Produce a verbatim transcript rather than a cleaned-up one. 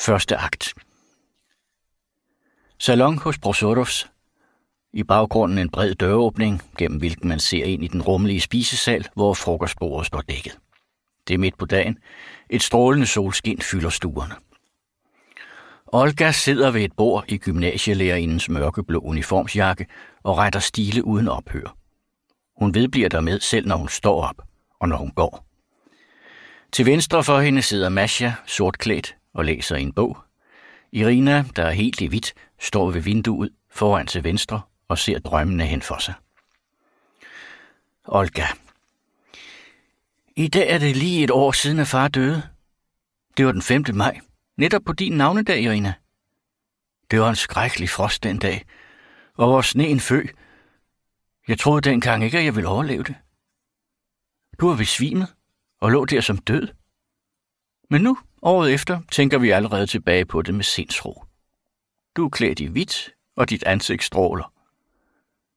Første akt. Salon hos Prosorovs. I baggrunden en bred døråbning, gennem hvilken man ser ind i den rummelige spisesal, hvor frokostbordet står dækket. Det er midt på dagen. Et strålende solskin fylder stuerne. Olga sidder ved et bord i gymnasielærerindens mørkeblå uniformsjakke og retter stile uden ophør. Hun vedbliver dermed selv, når hun står op og når hun går. Til venstre for hende sidder Masha, sortklædt, og læser i en bog. Irina, der er helt i hvidt, står ved vinduet foran til venstre og ser drømmende hen for sig. Olga. I dag er det lige et år siden, at far døde. Det var den femte maj. Netop på din navnedag, Irina. Det var en skrækkelig frost den dag, og hvor sneen fø. Jeg troede dengang ikke, at jeg ville overleve det. Du var besvimet og lå der som død. Men nu, året efter, tænker vi allerede tilbage på det med sindsro. Du er klædt i hvidt, og dit ansigt stråler.